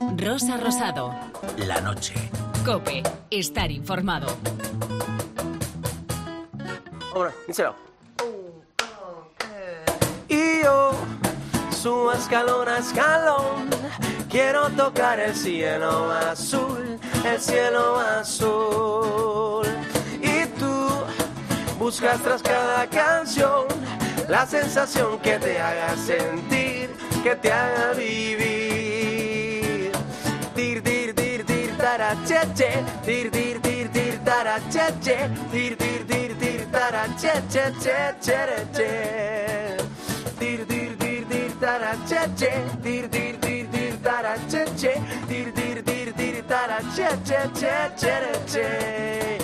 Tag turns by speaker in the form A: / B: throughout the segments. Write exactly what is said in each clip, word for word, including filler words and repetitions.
A: Rosa Rosado.
B: La noche.
A: COPE. Estar informado.
C: Ahora, díselo. Y yo subo escalón a escalón, quiero tocar el cielo azul, el cielo azul. Y tú buscas tras cada canción la sensación que te haga sentir, que te haga vivir. Tir, tir, tir, tir, taracheche, tir, tir, tir, tir, taracheche, tir, tir, tir, tir, taracheche, che, che, che. Tir, tir, tir, tir, taracheche, tir, tir, tir, tir, taracheche, tir, tir, tir, tir, taracheche, che, che, che.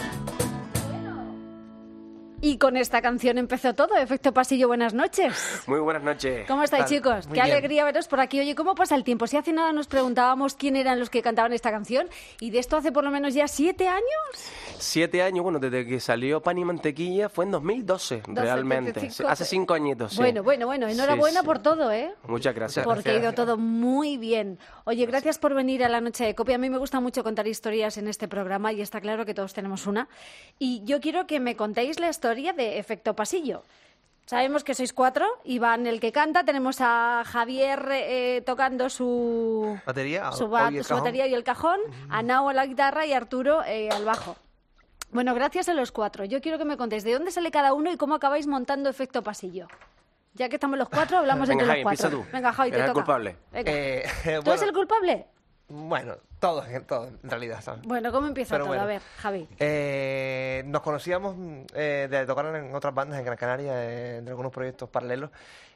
D: Y con esta canción empezó todo. Efecto Pasillo, buenas noches.
C: Muy buenas noches.
D: ¿Cómo estáis, chicos?
C: Muy
D: Qué
C: bien.
D: alegría veros por aquí. Oye, ¿cómo pasa el tiempo? Si hace nada nos preguntábamos quién eran los que cantaban esta canción, y de esto hace por lo menos ya siete años.
C: Siete años, bueno, desde que salió Pan y Mantequilla fue en dos mil doce, realmente.
D: veinticinco.
C: Hace cinco añitos, sí.
D: Bueno, bueno, bueno. Enhorabuena
C: Sí, sí.
D: por todo, ¿eh?
C: Muchas gracias.
D: Porque ha ido todo muy bien. Oye, gracias por venir a la Noche de COPE. A mí me gusta mucho contar historias en este programa y está claro que todos tenemos una. Y yo quiero que me contéis la historia de Efecto Pasillo. Sabemos que sois cuatro. Iván, el que canta. Tenemos a Javier eh, tocando su
E: Batería,
D: su,
E: o-
D: ba-
E: y el
D: su
E: cajón.
D: batería y el cajón. A Nao a la guitarra y Arturo eh, al bajo. Bueno, gracias a los cuatro. Yo quiero que me contéis de dónde sale cada uno y cómo acabáis montando Efecto Pasillo. Ya que estamos los cuatro, hablamos
C: Venga,
D: entre
C: Javi,
D: los cuatro.
C: empieza tú.
D: Venga, Javi, te
C: Eres el
D: toca.
C: culpable.
D: Venga.
E: Eh,
D: ¿Tú
E: bueno,
D: eres el culpable?
E: bueno, todos, todos en realidad. ¿sabes?
D: Bueno, ¿cómo empieza
E: Pero
D: todo?
E: bueno.
D: A ver, Javi.
E: Eh, nos conocíamos eh, de tocar en otras bandas en Gran Canaria, eh, de algunos proyectos paralelos.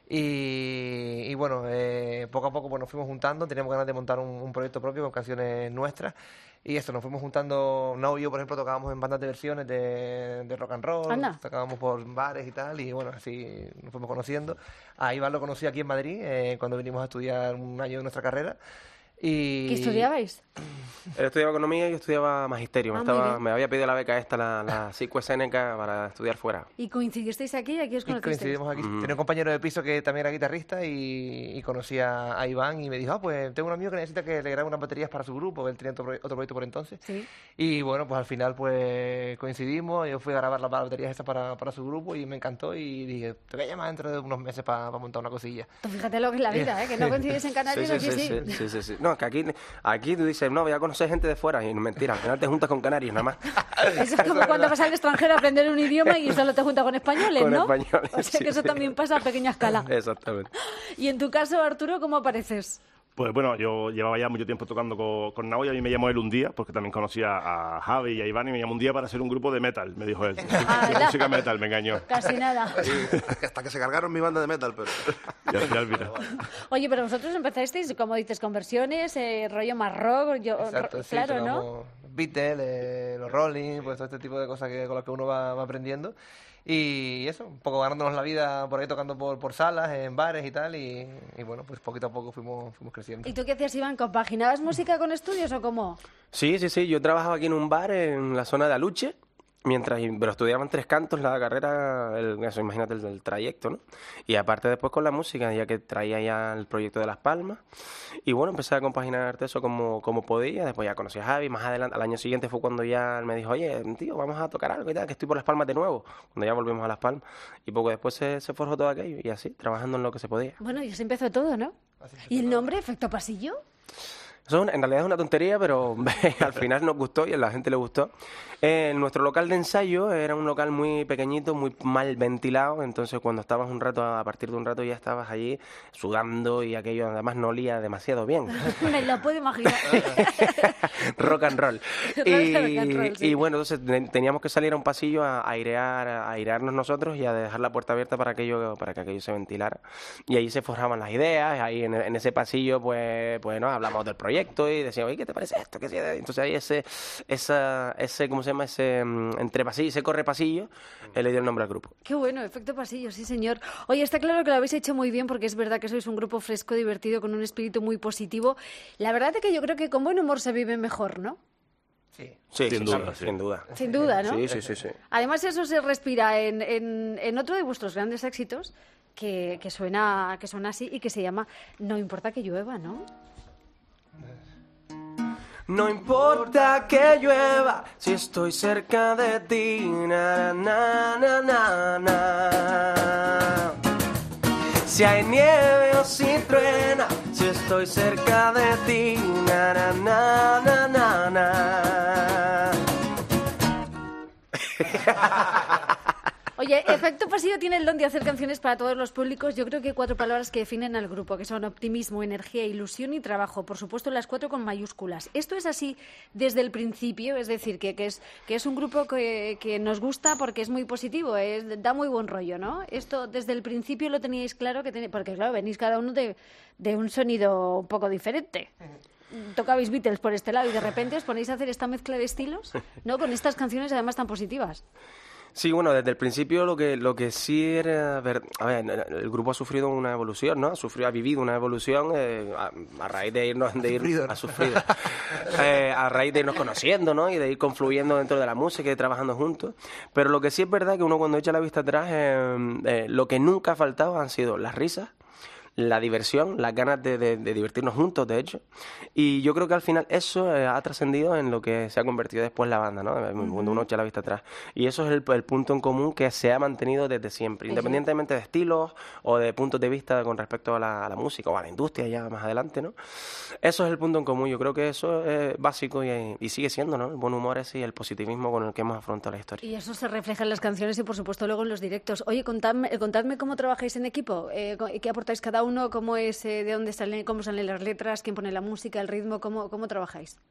E: Y, y bueno, eh, poco a poco pues, nos fuimos juntando. Teníamos ganas de montar un, un proyecto propio con canciones nuestras. Y eso, nos fuimos juntando. Nao y yo, por ejemplo, tocábamos en bandas de versiones de, de rock and roll.
D: Anda.
E: Tocábamos por bares y tal. Y bueno, así nos fuimos conociendo. A Iván lo conocí aquí en Madrid, eh, cuando vinimos a estudiar un año de nuestra carrera. Y...
D: ¿Qué estudiabais?
C: Él estudiaba economía y yo estudiaba magisterio. Me,
D: Ah, muy
C: estaba,
D: bien.
C: me había pedido la beca esta, la, la psicoescénica, para estudiar fuera.
D: ¿Y coincidisteis aquí y aquí os
E: Y
D: conocisteis?
E: coincidimos aquí.
C: Mm.
E: Tenía un compañero de piso que también era guitarrista y, y conocí a, a Iván y me dijo, ah, pues tengo un amigo que necesita que le grabe unas baterías para su grupo, que él tenía otro, proye- otro proyecto por entonces.
D: Sí.
E: Y bueno, pues al final pues coincidimos, yo fui a grabar las baterías esas para, para su grupo y me encantó y dije, te voy a llamar dentro de unos meses para montar una cosilla.
D: Pues fíjate lo que es la vida, ¿eh? Que no coincidís en Canarias, aquí sí.
C: sí, sí, sí, sí. No, que aquí, aquí tú dices, no, voy a conocer gente de fuera. Y no, mentira, al final te juntas con canarios nada más.
D: Eso es como cuando vas al extranjero a aprender un idioma y solo te juntas con españoles,
C: Con
D: ¿no?
C: españoles,
D: O sea
C: sí,
D: que eso
C: sí.
D: también pasa a pequeña escala.
C: Exactamente.
D: Y en tu caso, Arturo, ¿cómo apareces?
F: Pues bueno, yo llevaba ya mucho tiempo tocando con, con Nao y a mí me llamó él un día, porque también conocía a Javi y a Iván, y me llamó un día para hacer un grupo de metal, me dijo él. De
D: ¡Hala!
F: música metal, me engañó.
D: Casi nada.
G: Hasta que se cargaron mi banda de metal, pero...
F: Y al final, mira.
D: Oye, pero vosotros empezasteis, como dices, con versiones, eh, rollo más rock, yo,
E: Exacto,
D: ro-
E: sí,
D: claro, ¿no?
E: tocamos Beatles, eh, los Rolling, pues todo este tipo de cosas que, con las que uno va, va aprendiendo. Y eso, un poco ganándonos la vida por ahí tocando por, por salas, en bares y tal. Y, y bueno, pues poquito a poco fuimos, fuimos creciendo.
D: ¿Y tú qué hacías, Iván? ¿Compaginabas música con estudios o cómo?
C: Sí, sí, sí. Yo trabajaba aquí en un bar en la zona de Aluche, mientras, pero estudiaban tres cantos la carrera, el, eso, imagínate el, el trayecto, ¿no? Y aparte después con la música, ya que traía ya el proyecto de Las Palmas. Y bueno, empecé a compaginar eso como, como podía. Después ya conocí a Javi. Más adelante, al año siguiente fue cuando ya él me dijo, oye, tío, vamos a tocar algo y tal, que estoy por Las Palmas de nuevo. Cuando ya volvimos a Las Palmas. Y poco después se, se forjó todo aquello. Y así, trabajando en lo que se podía.
D: Bueno, y así empezó todo, ¿no? ¿Y el nombre, Efecto Pasillo?
C: Eso en realidad es una tontería, pero al final nos gustó y a la gente le gustó. Eh, nuestro local de ensayo era un local muy pequeñito, muy mal ventilado, entonces cuando estabas un rato, a partir de un rato ya estabas allí sudando y aquello además no olía demasiado bien.
D: Me lo puedo imaginar.
C: Rock and roll.
D: Rock
C: Y,
D: and roll, sí.
C: y bueno, entonces te- teníamos que salir a un pasillo a airear, a airearnos nosotros y a dejar la puerta abierta para, aquello, para que aquello se ventilara. Y ahí se forjaban las ideas, ahí en, en ese pasillo pues, pues ¿no? hablamos del proyecto y decíamos, oye, ¿qué te parece esto? ¿Qué sí? Entonces ahí ese, esa, ese, ¿cómo se llama? Ese mm, entre pasillo, ese corre pasillo, él le dio el nombre al grupo.
D: Qué bueno, Efecto Pasillo, sí señor. Oye, está claro que lo habéis hecho muy bien porque es verdad que sois un grupo fresco, divertido, con un espíritu muy positivo. La verdad es que yo creo que con buen humor se vive mejor, ¿no?
E: Sí.
C: Sí,
F: Sin
C: sí,
F: duda,
C: sí,
F: sí.
C: sin duda.
D: Sin duda, ¿no?
C: Sí, sí, sí, sí.
D: Además eso se respira en, en, en otro de vuestros grandes éxitos que, que, suena, que suena así y que se llama No importa que llueva, ¿no?
C: No importa que llueva si estoy cerca de ti. Na, na, na, na, na. Si hay nieve o si truena, si estoy cerca de ti. Na, na, na, na, na, na.
D: Oye, Efecto Pasillo tiene el don de hacer canciones para todos los públicos. Yo creo que hay cuatro palabras que definen al grupo, que son optimismo, energía, ilusión y trabajo. Por supuesto, las cuatro con mayúsculas. ¿Esto es así desde el principio? Es decir, que, que, es, que es un grupo que, que nos gusta porque es muy positivo, es, da muy buen rollo, ¿no? Esto desde el principio lo teníais claro, que ten... porque claro, venís cada uno de, de un sonido un poco diferente. Tocabais Beatles por este lado y de repente os ponéis a hacer esta mezcla de estilos, ¿no? Con estas canciones además tan positivas.
C: Sí, bueno, desde el principio lo que lo que sí era... Ver, a ver, el grupo ha sufrido una evolución, ¿no? Ha, sufrido, ha vivido una evolución eh, a, a raíz de irnos... De ir, sufrido, ¿no? Ha sufrido. eh, a raíz de irnos conociendo, ¿no? Y de ir confluyendo dentro de la música y trabajando juntos. Pero lo que sí es verdad que uno cuando echa la vista atrás, eh, eh, lo que nunca ha faltado han sido las risas, la diversión, las ganas de, de, de divertirnos juntos, de hecho. Y yo creo que al final eso eh, ha trascendido en lo que se ha convertido después la banda, ¿no? Cuando uno echa la vista atrás. Y eso es el, el punto en común que se ha mantenido desde siempre, independientemente de estilos o de puntos de vista con respecto a la, a la música o a la industria ya más adelante, ¿no? Eso es el punto en común. Yo creo que eso es básico y, y sigue siendo, ¿no? El buen humor ese y el positivismo con el que hemos afrontado la historia.
D: Y eso se refleja en las canciones y, por supuesto, luego en los directos. Oye, contadme, contadme cómo trabajáis en equipo, eh, qué aportáis cada uno. Uno, ¿cómo es, eh, de dónde salen, cómo salen las letras, quién pone la música, el ritmo, cómo, cómo trabajáis?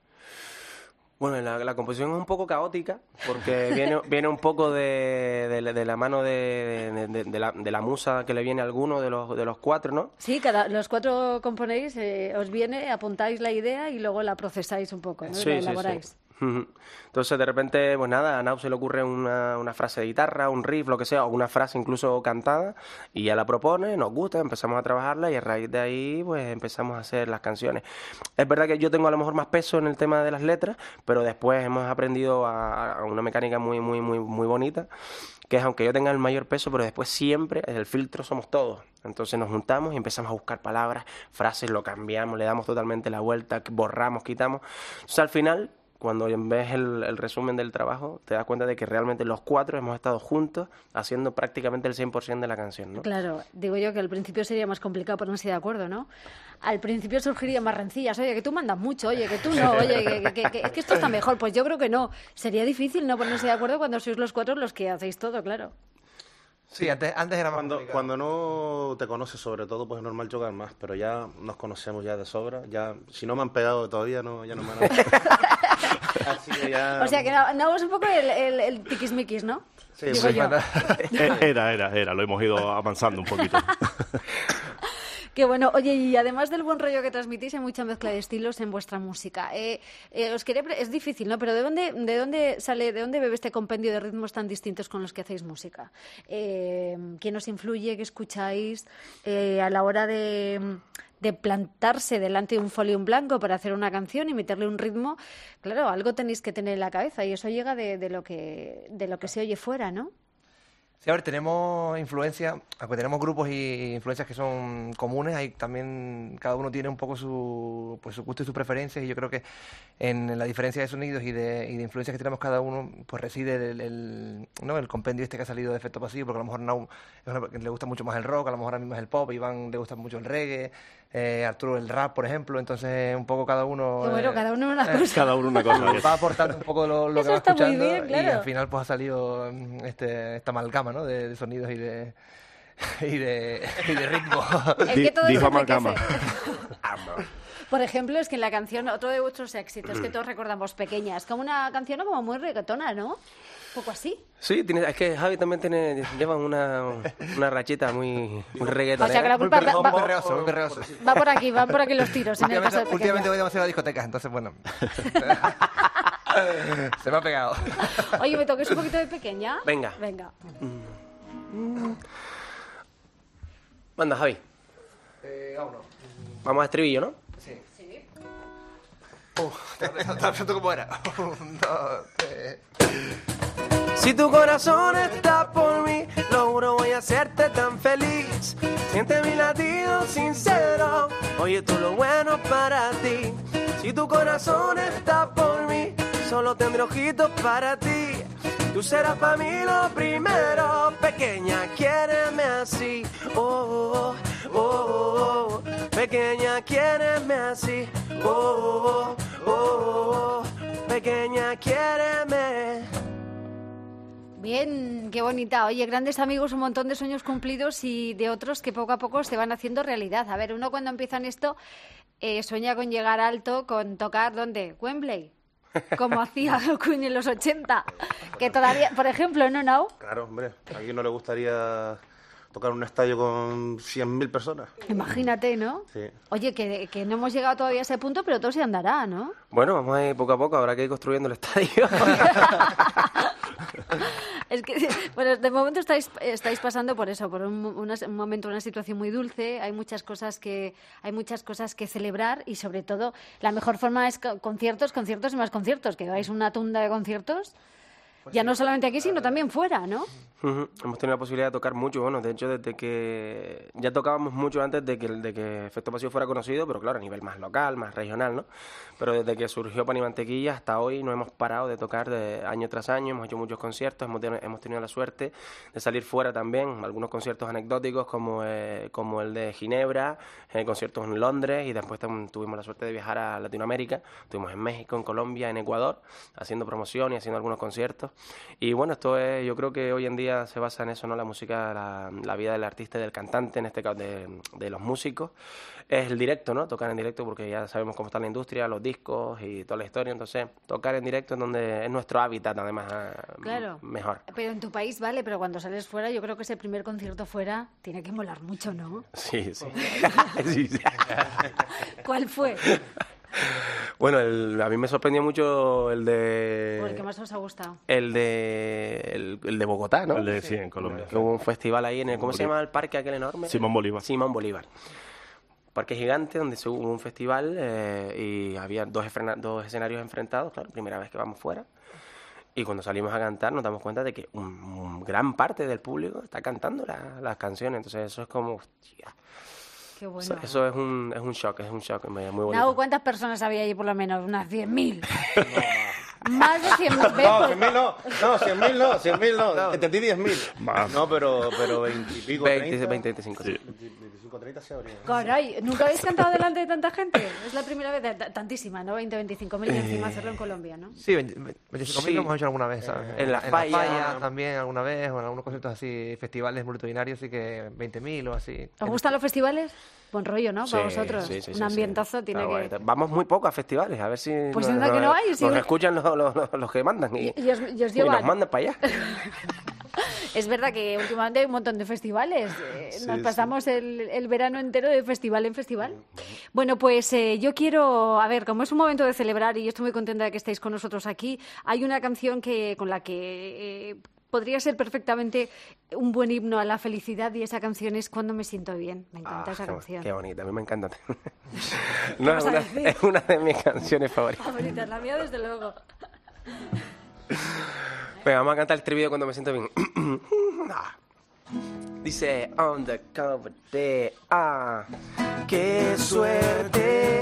C: Bueno, la, la composición es un poco caótica porque viene, viene un poco de, de, de la mano de, de, de, la, de la musa que le viene a alguno de los, de los cuatro, ¿no?
D: Sí, cada, los cuatro componéis, eh, os viene, apuntáis la idea y luego la procesáis un poco, ¿no?
C: Sí,
D: la elaboráis.
C: Sí, sí. Entonces de repente, pues nada, a Nau se le ocurre una, una frase de guitarra, un riff, lo que sea, o una frase incluso cantada, y ya la propone, nos gusta, empezamos a trabajarla y a raíz de ahí pues empezamos a hacer las canciones. Es verdad que yo tengo a lo mejor más peso en el tema de las letras, pero después hemos aprendido a, a una mecánica muy, muy, muy, muy bonita, que es aunque yo tenga el mayor peso, pero después siempre el filtro somos todos. Entonces nos juntamos y empezamos a buscar palabras, frases, lo cambiamos, le damos totalmente la vuelta, borramos, quitamos. Entonces al final, cuando ves el, el resumen del trabajo, te das cuenta de que realmente los cuatro hemos estado juntos haciendo prácticamente el cien por ciento de la canción, ¿no?
D: Claro, digo yo que al principio sería más complicado ponerse de acuerdo, ¿no? Al principio surgirían más rencillas, oye, que tú mandas mucho, oye, que tú no, oye, que, que, que, que, que esto está mejor. Pues yo creo que no. Sería difícil no ponerse de acuerdo cuando sois los cuatro los que hacéis todo, claro.
E: Sí, antes, antes era más
G: Cuando,
E: complicado.
G: cuando no te conoces, sobre todo, pues es normal chocar más, pero ya nos conocemos ya de sobra. Ya, si no me han pegado todavía, no, ya no me han... Así que ya...
D: O sea, que no, no es un poco el, el, el tiquismiquis, ¿no?
G: Sí,
D: Digo
G: pues,
D: yo.
F: Era, era, era, lo hemos ido avanzando un poquito.
D: Qué bueno. Oye, y además del buen rollo que transmitís, hay mucha mezcla de estilos en vuestra música. Eh, eh, os quería pre- es difícil, ¿no? Pero ¿de dónde, de dónde sale, de dónde bebe este compendio de ritmos tan distintos con los que hacéis música? Eh, ¿Quién os influye? ¿Qué escucháis? Eh, a la hora de, de plantarse delante de un folio en blanco para hacer una canción y meterle un ritmo, claro, algo tenéis que tener en la cabeza y eso llega de, de lo que, de lo que se oye fuera, ¿no?
E: Sí, a ver, tenemos influencia, aunque tenemos grupos y influencias que son comunes, hay también, cada uno tiene un poco su, pues, su gusto y sus preferencias, y yo creo que en la diferencia de sonidos y de, y de influencias que tenemos cada uno, pues reside el, el, ¿no? el compendio este que ha salido de Efecto Pasillo, porque a lo mejor Nau es una, que le gusta mucho más el rock, a lo mejor a mí más el pop, Iván le gusta mucho el reggae, eh, Arturo el rap, por ejemplo, entonces un poco cada uno...
D: Qué bueno,
E: eh,
D: cada uno una
E: eh,
D: cosa.
F: Cada uno una cosa.
E: va aportando un poco lo, lo que
D: Eso
E: va
D: está muy
E: escuchando
D: bien, claro.
E: y al final pues ha salido mm, este, esta amalgama, ¿no? de, de sonidos y de y de, y de ritmo.
D: Es que todo
F: Dijo
D: eso hay que
F: amalgama.
D: hacer. Por ejemplo, es que en la canción, otro de vuestros éxitos que todos recordamos, Pequeña, es como una canción como muy reggaetona, ¿no? Un poco así.
C: Sí, tiene, es que Javi también tiene, lleva una, una rachita muy, muy reggaetonera.
D: O sea, que la
E: Muy
D: culpa va,
E: perreoso,
D: va-
E: muy perreoso, muy perreoso.
D: va por aquí, van por aquí los tiros en el caso de
E: Últimamente, últimamente
D: Pequeña.
E: voy demasiado a discotecas, entonces bueno. Se me ha pegado.
D: Oye, ¿me toques un poquito de Pequeña?
C: Venga.
D: Venga.
C: Manda, Javi.
E: Eh, vámonos.
C: Vamos a estribillo, ¿no?
E: Sí. Uh, estaba pensando cómo era. Un, dos, tres. Si tu corazón está por mí, lo juro voy a hacerte tan feliz. Siente mi latido sincero, oye todo lo bueno para ti. Si
C: Si tu corazón está por mí, solo tendré ojitos para ti. Tú serás para mí lo primero, pequeña, quiéreme así. Oh, oh, oh, oh. Pequeña, quiéreme así. Oh, oh, oh, oh. Pequeña, quiéreme.
D: Bien, qué bonita. Oye, grandes amigos, un montón de sueños cumplidos y de otros que poco a poco se van haciendo realidad. A ver, uno cuando empieza en esto eh, sueña con llegar alto, con tocar, ¿dónde? Wembley. Como hacía Queen en los ochenta, que todavía, por ejemplo, ¿no, Nau?
G: Claro, hombre, ¿a quién no le gustaría tocar un estadio con cien mil personas?
D: Imagínate, ¿no?
G: Sí.
D: Oye, que, que no hemos llegado todavía a ese punto, pero todo se andará, ¿no?
B: Bueno, vamos a ir poco a poco, habrá que ir construyendo el estadio.
D: Es que, bueno, de momento estáis, estáis pasando por eso, por un, una, un momento, una situación muy dulce. Hay muchas cosas que hay muchas cosas que celebrar y, sobre todo, la mejor forma es conciertos, conciertos y más conciertos. Que hagáis una tunda de conciertos, pues ya sí, no solamente aquí, sino también fuera, ¿no?
B: Uh-huh. Hemos tenido la posibilidad de tocar mucho, bueno, de hecho desde que ya tocábamos mucho antes de que, de que Efecto Pasivo fuera conocido, pero claro, a nivel más local, más regional, ¿no? Pero desde que surgió Pan y Mantequilla hasta hoy no hemos parado de tocar de año tras año, hemos hecho muchos conciertos, hemos, ten- hemos tenido la suerte de salir fuera también, algunos conciertos anecdóticos como, eh, como el de Ginebra, eh, conciertos en Londres y después tam- tuvimos la suerte de viajar a Latinoamérica, estuvimos en México, en Colombia, en Ecuador, haciendo promoción y haciendo algunos conciertos. Y bueno, esto es, yo creo que hoy en día se basa en eso, ¿no? La música, la, la vida del artista y del cantante, en este caso de, de los músicos, es el directo, ¿no? Tocar en directo porque ya sabemos cómo está la industria, los discos y toda la historia, entonces tocar en directo es donde es nuestro hábitat, además,
D: Claro.
B: mejor.
D: Pero en tu país, vale, pero cuando sales fuera, yo creo que ese primer concierto fuera tiene que molar mucho, ¿no?
B: Sí, sí. Sí, sí.
D: ¿Cuál fue?
B: Bueno, el- a mí me sorprendió mucho el de...
D: ¿O el que más os ha gustado?
B: El de, el, el de Bogotá, ¿no?
F: El de, sí, en Colombia.
B: Que hubo un festival ahí en el... ¿Cómo se
F: Bolívar.
B: llama el parque aquel enorme?
F: Simón Bolívar.
B: Simón Bolívar. Parque gigante donde se hubo un festival eh, y había dos, efrena- dos escenarios enfrentados, claro, primera vez que vamos fuera. Y cuando salimos a cantar nos damos cuenta de que un, un gran parte del público está cantando la- las canciones. Entonces eso es como... hostia,
D: Qué bueno.
B: eso, eso es un, es un shock, es un shock muy, muy bonito.
D: Nau, ¿cuántas personas había allí por lo menos? Unas cien mil. Más de cien mil.
G: No, cien mil no, no, cien mil no, cien mil no, entendí diez mil.
F: Más.
G: No, pero, pero veinte y pico,
B: veinte,
G: treinta.
B: veinte, veinticinco, sí.
G: veinticinco, treinta se habría.
D: Caray, ¿nunca habéis cantado delante de tanta gente? Es la primera vez, de t- tantísima, ¿no? veinte, veinticinco mil y encima hacerlo en Colombia, ¿no?
E: Sí, veinticinco mil
B: Sí.
E: lo hemos hecho alguna vez, ¿sabes?
B: En la Falla.
E: también alguna vez, o en algunos conciertos así, festivales multitudinarios, así que veinte mil o así.
D: ¿Os gustan los festivales? Buen rollo, ¿no? Para
B: Sí,
D: vosotros.
B: sí, sí,
D: Un
B: sí,
D: ambientazo
B: sí.
D: tiene
B: Está
D: que...
B: guay. Vamos muy poco a festivales, a ver si
D: Pues
B: nos,
D: anda que no hay,
B: nos
D: sí.
B: escuchan los, los, los- los que mandan y,
D: Y- y os- y os
B: y
D: llevan.
B: nos mandan para allá.
D: Es verdad que últimamente hay un montón de festivales. Eh,
G: Sí,
D: Nos
G: sí.
D: pasamos el, el verano entero de festival en festival. Bueno, pues eh, yo quiero, a ver, como es un momento de celebrar y yo estoy muy contenta de que estéis con nosotros aquí, hay una canción que con la que eh, podría ser perfectamente un buen himno a la felicidad y esa canción es Cuando me siento bien. Me encanta
B: Ah,
D: esa
B: qué,
D: canción.
B: qué bonita, a mí me encanta. No,
D: vas
B: es,
D: a
B: una,
D: decir?
B: es una de mis canciones favoritas.
D: Favorita, la mía desde luego.
B: Venga, vamos a cantar el estribillo cuando me siento bien. Ah. Dice, on the cover de ah,
C: Qué suerte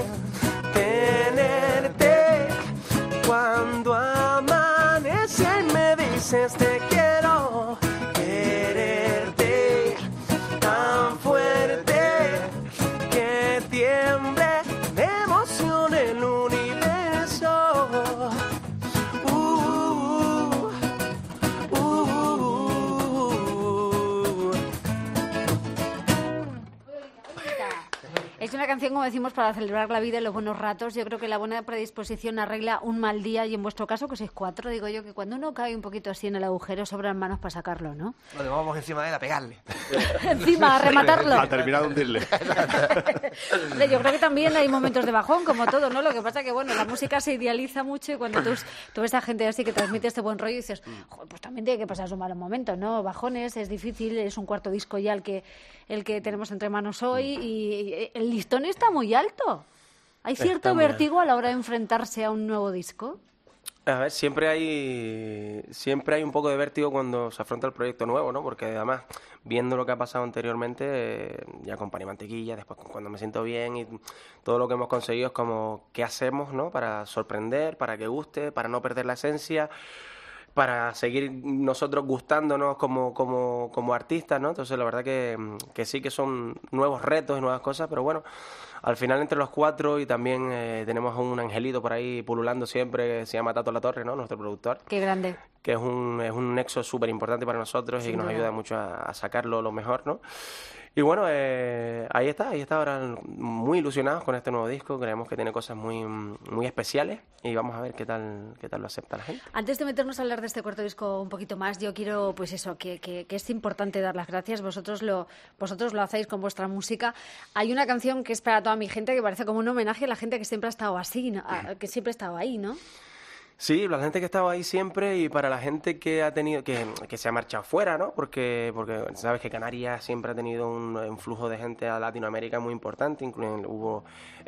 C: tenerte cuando amanece y me dices te quiero, quererte tan fuerte que tiemble de emoción el universo. Uh, uh, uh, uh.
D: Es una canción, como decimos, para celebrar la vida y los buenos ratos. Yo creo que la buena predisposición arregla un mal día y en vuestro caso, que sois cuatro, digo yo que cuando uno cae un poquito así en el agujero, sobran manos para sacarlo, ¿no?
E: Nos vamos encima de él a pegarle.
D: Encima, a rematarlo.
F: A terminar de hundirle.
D: Hombre, yo creo que también hay momentos de bajón, como todo, ¿no? Lo que pasa que, bueno, la música se idealiza mucho y cuando tú, tú ves a gente así que transmite este buen rollo y dices, "Joder, pues también tiene que pasar su malos momentos, ¿no? Bajones, es difícil, es un cuarto disco ya el que, el que tenemos entre manos hoy y el listón está muy alto. ¿Hay cierto
B: Está muy
D: vértigo a la hora de enfrentarse a un nuevo disco?
B: A ver, siempre hay siempre hay un poco de vértigo cuando se afronta el proyecto nuevo, ¿no? Porque además, viendo lo que ha pasado anteriormente, eh, ya con Pan y Mantequilla, después con Cuando me siento bien y todo lo que hemos conseguido es como, ¿qué hacemos, no? Para sorprender, para que guste, para no perder la esencia, para seguir nosotros gustándonos como, como, como artistas, ¿no? Entonces, la verdad que, que sí que son nuevos retos y nuevas cosas, pero bueno, al final entre los cuatro y también eh, tenemos a un angelito por ahí pululando siempre, que se llama Tato La Torre, ¿no? Nuestro productor.
D: Qué grande.
B: Que es un, es un nexo súper importante para nosotros
D: Sin
B: y que nos
D: duda.
B: ayuda mucho a, a sacarlo lo mejor, ¿no? Y bueno, eh, ahí está, ahí está ahora muy ilusionados con este nuevo disco, creemos que tiene cosas muy, muy especiales y vamos a ver qué tal, qué tal lo acepta la gente.
D: Antes de meternos a hablar de este cuarto disco un poquito más, yo quiero, pues eso, que, que, que es importante dar las gracias. Vosotros lo, vosotros lo hacéis con vuestra música. Hay una canción que es para toda mi gente que parece como un homenaje a la gente que siempre ha estado así, ¿no? A- que siempre ha estado ahí, ¿no?
B: Sí, la gente que estaba ahí siempre y para la gente que ha tenido, que, que se ha marchado fuera, ¿no? Porque, porque sabes que Canarias siempre ha tenido un, un flujo de gente a Latinoamérica muy importante, incluso hubo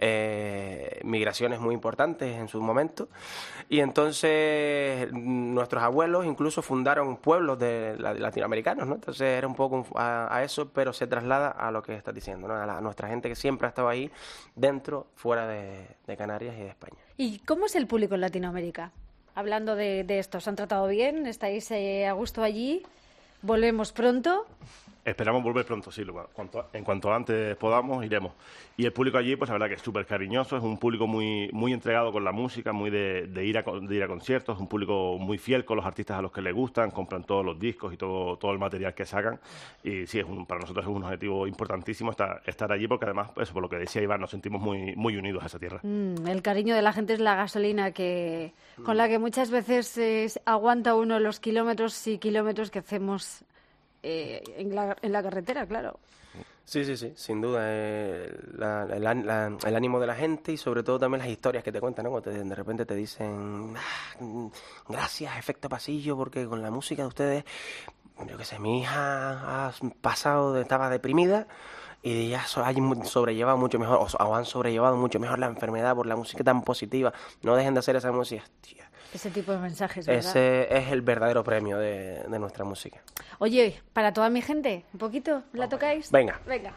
B: eh, migraciones muy importantes en su momento. Y entonces nuestros abuelos incluso fundaron pueblos de, la- de latinoamericanos, ¿no? Entonces era un poco a, a eso, pero se traslada a lo que estás diciendo, ¿no? A, la- a nuestra gente que siempre ha estado ahí, dentro, fuera de, de Canarias y de España.
D: ¿Y cómo es el público en Latinoamérica? Hablando de, de esto, ¿os han tratado bien? ¿Estáis eh, a gusto allí? ¿Volvemos pronto?
F: Esperamos volver pronto, sí. lo- cuanto- en cuanto antes podamos, iremos. Y el público allí, pues la verdad que es súper cariñoso, es un público muy muy entregado con la música, muy de, de ir a, con- de ir a conciertos, un público muy fiel con los artistas a los que les gustan, compran todos los discos y todo, todo el material que sacan. Y sí, es un- para nosotros es un objetivo importantísimo estar, estar allí, porque además, pues, por lo que decía Iván, nos sentimos muy, muy unidos a esa tierra.
D: Mm, el cariño de la gente es la gasolina que con la que muchas veces eh, aguanta uno los kilómetros y kilómetros que hacemos eh, en, la, en la carretera, claro.
B: Sí, sí, sí, sin duda. eh, la- el, án- la- el ánimo de la gente y sobre todo también las historias que te cuentan, ¿no? Cuando te- de repente te dicen, "Ah, mm, gracias, Efecto Pasillo, porque con la música de ustedes, yo qué sé, mi hija ha pasado, de- estaba deprimida y ya so- ha mu- sobrellevado mucho mejor, o, so- o han sobrellevado mucho mejor la enfermedad por la música tan positiva. No dejen de hacer esa música, hostia.
D: Ese tipo de mensajes, ¿verdad?
B: Ese es el verdadero premio de, de nuestra música.
D: Oye, para toda mi gente, ¿un poquito? ¿La tocáis?
B: Venga.
D: Venga.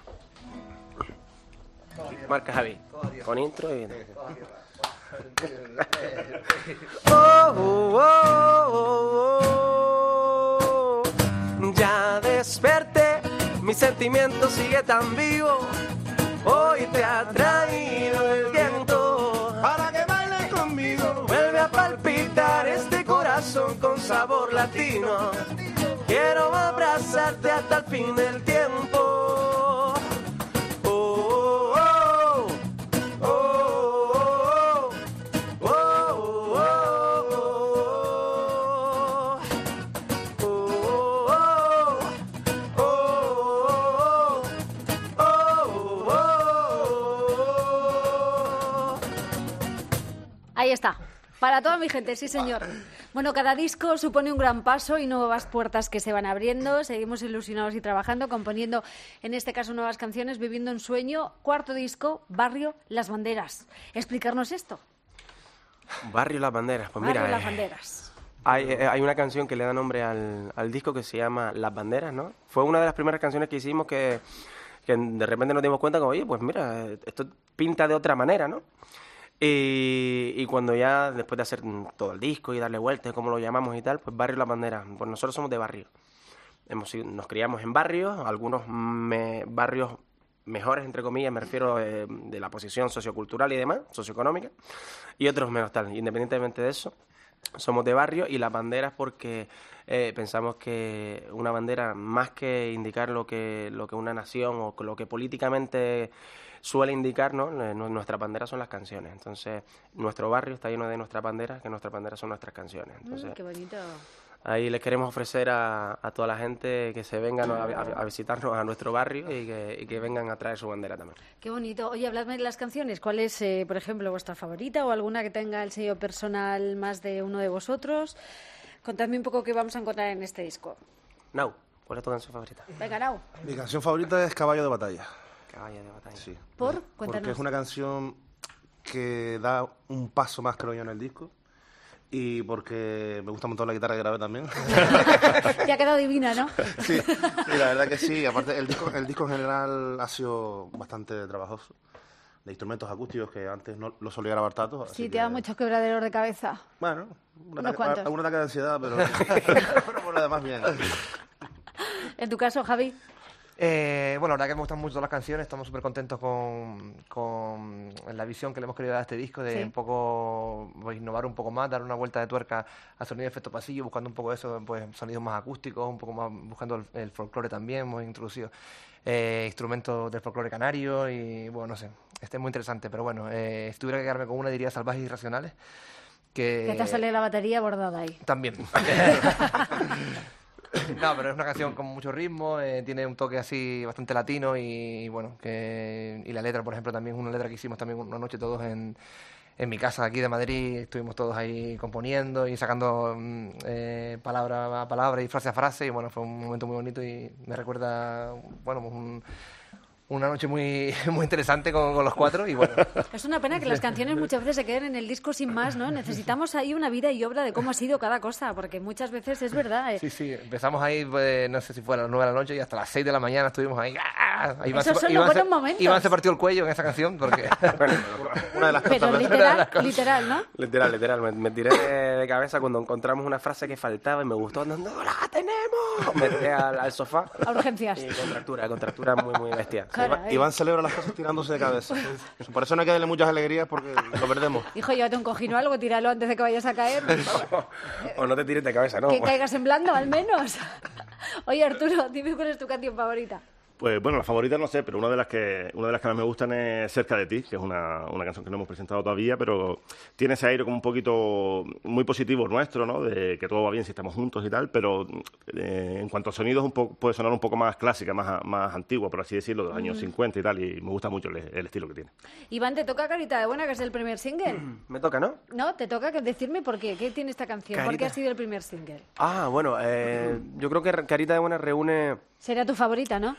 B: Marca Javi, con intro y...
C: Oh, oh, oh, oh. Ya desperté, mi sentimiento sigue tan vivo. Hoy te ha traído el viento para que bailes conmigo. Vuelve a palpitar este corazón con sabor latino. Quiero abrazarte hasta el fin del tiempo. Oh, oh, oh, oh, oh, oh, oh, oh, oh, oh.
D: Ahí está. Para toda mi gente, sí señor. Bueno, cada disco supone un gran paso y nuevas puertas que se van abriendo. Seguimos ilusionados y trabajando, componiendo, en este caso, nuevas canciones, viviendo un sueño. Cuarto disco, Barrio Las Banderas. Explicarnos esto.
B: Barrio Las Banderas, pues
D: Barrio
B: mira,
D: Las
B: eh,
D: Banderas.
B: hay, eh, hay una canción que le da nombre al, al disco que se llama Las Banderas, ¿no? Fue una de las primeras canciones que hicimos que, que de repente nos dimos cuenta que, oye, pues mira, eh, esto pinta de otra manera, ¿no? Y, y cuando ya, después de hacer mm, todo el disco y darle vueltas, como lo llamamos y tal, pues Barrio Las Banderas, pues nosotros somos de barrio. Hemos sido- nos criamos en barrios, algunos me- barrios mejores, entre comillas, me refiero eh, de la posición sociocultural y demás, socioeconómica, y otros menos tal. Independientemente de eso, somos de barrio y las banderas porque eh, pensamos que una bandera, más que indicar lo que, lo que una nación o lo que políticamente suele indicar, ¿no? Eh, nu- Nuestras banderas son las canciones. Entonces, nuestro barrio está lleno de nuestras banderas, que nuestras banderas son nuestras canciones. Entonces,
D: Mm, qué bonito.
B: ahí les queremos ofrecer a, a toda la gente que se vengan a, a- a visitarnos a nuestro barrio y que, y que vengan a traer su bandera también.
D: Qué bonito. Oye, habladme de las canciones. ¿Cuál es, eh, por ejemplo, vuestra favorita o alguna que tenga el sello personal más de uno de vosotros? Contadme un poco qué vamos a encontrar en este disco.
B: Nau, ¿cuál es tu canción favorita?
D: Venga, Nau.
G: Mi canción favorita es Caballo de Batalla.
B: Caballo de batalla.
G: Sí.
D: ¿Por?
G: Porque
D: Cuéntanos.
G: es una canción que da un paso más, creo yo, en el disco. Y porque me gusta un montón la guitarra que grabé también.
D: Te ha quedado divina, ¿no?
G: Sí, sí, la verdad que sí. Aparte, el disco, el disco en general ha sido bastante trabajoso. De instrumentos acústicos que antes no lo solía grabar tanto.
D: Sí, te
G: que...
D: da muchos quebraderos de cabeza.
G: Bueno, un
D: Unos
G: ataque,
D: cuantos.
G: algún ataque de ansiedad, pero, pero por lo demás bien.
D: En tu caso, Javi.
E: Eh, bueno, la verdad que me gustan mucho todas las canciones, estamos súper contentos con, con la visión que le hemos querido dar a este disco, de
D: Sí.
E: un poco pues, innovar un poco más, dar una vuelta de tuerca al sonido de efecto pasillo, buscando un poco eso, pues sonidos más acústicos, un poco más buscando el, el folclore también, hemos introducido eh, instrumentos del folclore canario y bueno, no sé, este es muy interesante, pero bueno, eh, si tuviera que quedarme con una diría Salvajes Irracionales, que...
D: Que te sale la batería bordada ahí.
E: También. No, pero es una canción con mucho ritmo, eh, tiene un toque así bastante latino y, bueno, que y la letra, por ejemplo, también es una letra que hicimos también una noche todos en, en mi casa aquí de Madrid, estuvimos todos ahí componiendo y sacando mm, eh, palabra a palabra y frase a frase y bueno, fue un momento muy bonito y me recuerda, bueno, un... una noche muy, muy interesante con, con los cuatro y bueno.
D: Es una pena que las canciones muchas veces se queden en el disco sin más, ¿no? Necesitamos ahí una vida y obra de cómo ha sido cada cosa, porque muchas veces es verdad. ¿eh?
E: Sí, sí, empezamos ahí, pues, no sé si fue a las nueve de la noche y hasta las seis de la mañana estuvimos ahí. ¡Ah! Iván
D: Esos
E: se-
D: son los
E: Iván se-
D: buenos momentos.
E: Iván se partió el cuello en esa canción porque...
G: Una de las
D: Pero
G: cosas.
D: literal, literal, ¿no?
B: Literal, literal. Me, me tiré de, de cabeza cuando encontramos una frase que faltaba y me gustó. ¡No, no la tenemos! Me tiré al, al sofá.
D: A urgencias.
B: Y contractura, contractura muy, muy bestia. Sí.
D: Caray.
G: Iván celebra las cosas tirándose de cabeza. Por eso no hay que darle muchas alegrías porque lo perdemos.
D: Hijo, llévate un cojín o algo, tíralo antes de que vayas a caer.
B: O no te tires de cabeza, ¿no?
D: Que caigas en blando, al menos. Oye, Arturo, dime cuál es tu canción favorita.
F: Pues bueno, las favoritas no sé, pero una de las que una de las que más me gustan es Cerca de ti, que es una, una canción que no hemos presentado todavía, pero tiene ese aire como un poquito muy positivo nuestro, ¿no? De que todo va bien si estamos juntos y tal, pero eh, en cuanto a sonidos un poco, puede sonar un poco más clásica, más, más antigua, por así decirlo, de los años cincuenta y tal, y me gusta mucho el, el estilo que tiene.
D: Iván, te toca Carita de Buena, que es el primer single.
B: Me toca, ¿no?
D: No, te toca que decirme por qué. ¿Qué tiene esta canción? ¿Por qué
B: Carita.
D: ha sido el primer single?
B: Ah, bueno, eh, yo creo que Carita de Buena reúne...
D: Será tu favorita, ¿no?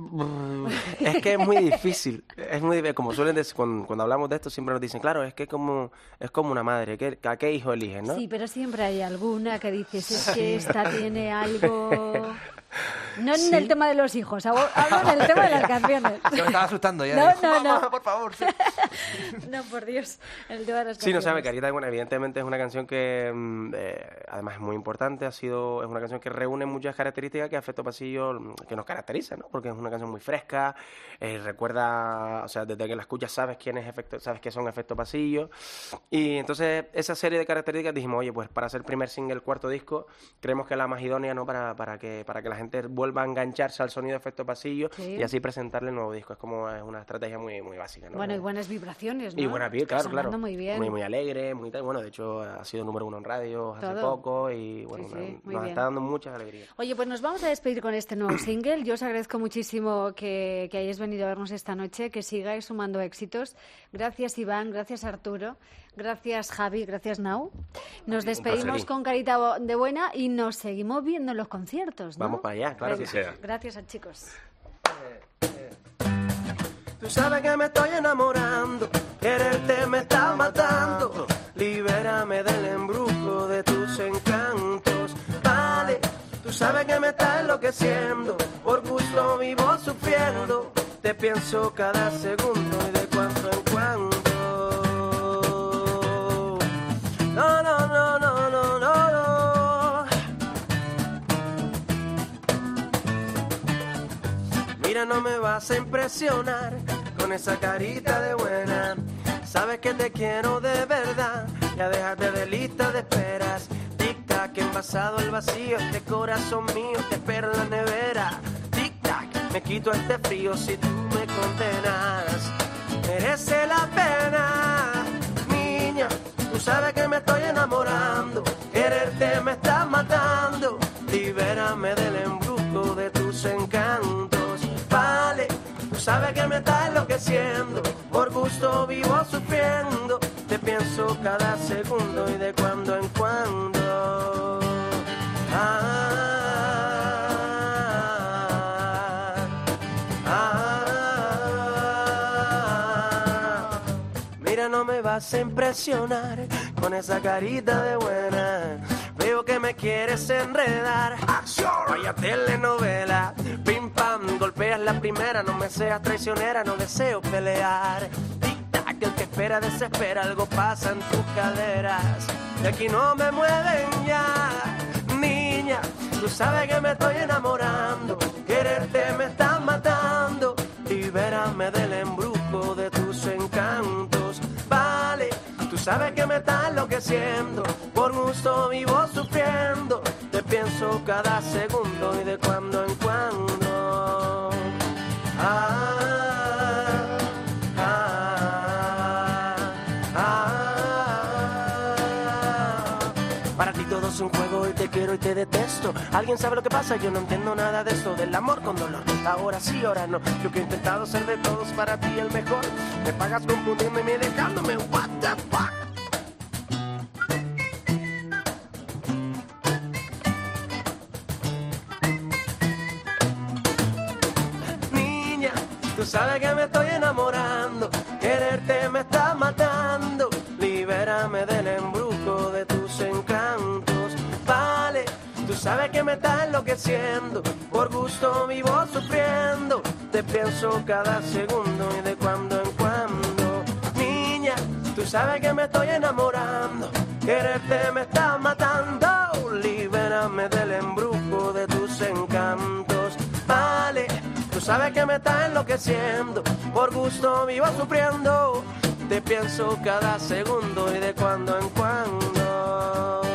B: Es que es muy difícil, es muy difícil. Como suelen decir, cuando, cuando hablamos de esto siempre nos dicen, claro, es que como, es como una madre, ¿qué, ¿a qué hijo eliges, no?
D: Sí, pero siempre hay alguna que dices, es que esta tiene algo... No en el tema de los hijos, hablo hablo en el tema de las canciones.
E: Yo me estaba asustando ya.
D: No,
E: digo,
D: no, no.
E: "Mamá, por favor, sí".
D: No, por Dios, en el tema de las
B: Sí, no
D: canciones.
B: sabe, Carita de Buena, evidentemente es una canción que mm, eh, además es muy importante, ha sido, es una canción que reúne muchas características que a Efecto Pasillo mm, que nos caracterizan, ¿no? Porque es una canción muy fresca, eh, recuerda, o sea, desde que la escuchas sabes quién es Efecto, sabes que son Efecto Pasillo, y entonces esa serie de características dijimos, oye, pues para hacer primer single, el cuarto disco, creemos que es la más idónea, ¿no? Para, para que para que la gente vuelva a engancharse al sonido de Efecto Pasillo
D: Sí.
B: y así presentarle el nuevo disco, es como es una estrategia muy, muy básica, ¿no?
D: Bueno, y buenas vibraciones, ¿no?
B: Y buena piel, claro,
D: Sonando
B: claro.
D: muy bien.
B: Muy, muy alegre, muy tal. Bueno, de hecho, ha sido número uno en radio hace
D: Todo.
B: poco y bueno,
D: Sí, sí,
B: nos-
D: muy
B: nos
D: bien.
B: está dando muchas alegrías.
D: Oye, pues nos vamos a despedir con este nuevo single. Yo os agradezco muchísimo que, que hayáis venido a vernos esta noche, que sigáis sumando éxitos. Gracias, Iván, gracias, Arturo, gracias, Javi, gracias, Nau. Nos despedimos
B: placer.
D: con Carita Bo- de Buena y nos seguimos viendo en los conciertos, ¿no?
B: Vamos para allá, claro que
D: Venga,
B: sí.
D: Gracias a chicos.
C: Tú sabes que me estoy enamorando, quererte me está matando. Libérame del embrujo de tus encantos. Vale, tú sabes que me está enloqueciendo, por gusto vivo sufriendo. Te pienso cada segundo y de cuando en cuando. No, no, no, no, no, no, no. Mira, no me vas a impresionar con esa carita de buena. Sabes que te quiero de verdad. Ya déjate de lista de esperas. Tic-tac, envasado al vacío. Este corazón mío te espera en la nevera. Tic-tac, me quito este frío si tú me condenas. Merece la pena, niña. Tú sabes que me estoy enamorando. Quererte me está matando. Libérame del embrujo de tus encantos. Vale, tú sabes que me está enloqueciendo, por gusto vivo sufriendo. Te pienso cada segundo y de cuando en cuando. Ah, ah, ah. Mira, no me vas hace impresionar con esa carita de buena. Veo que me quieres enredar. Vaya telenovela. Pim pam, golpeas la primera. No me seas traicionera, no deseo pelear. Tic tac, el que espera desespera. Algo pasa en tus caderas. De aquí no me mueven ya. Niña, tú sabes que me estoy enamorando. Quererte me está matando. Libérame del embrujo de tus encantos. Vale, tú sabes que me está enloqueciendo. Por gusto vivo sufriendo. Te pienso cada segundo y de cuando en cuando. Ah, ah, ah. Para ti todo es un juego y te quiero y te detesto. ¿Alguien sabe lo que pasa? Yo no entiendo nada de esto. Del amor con dolor, ahora sí, ahora no. Yo que he intentado ser de todos para ti el mejor. Me pagas confundiéndome y dejándome. What the fuck. Niña, tú sabes que me estoy enamorando. Quererte me está matando. Libérame del embrujo de tus encantos. Vale, tú sabes que me está enloqueciendo. Por gusto vivo sufriendo. Te pienso cada segundo y de cuando en cuando. Niña, tú sabes que me estoy enamorando. Quererte me está matando. Libérame del embrujo de tus encantos. Vale, tú sabes que me está enloqueciendo. Por gusto vivo sufriendo. Te pienso cada segundo y de cuando en cuando.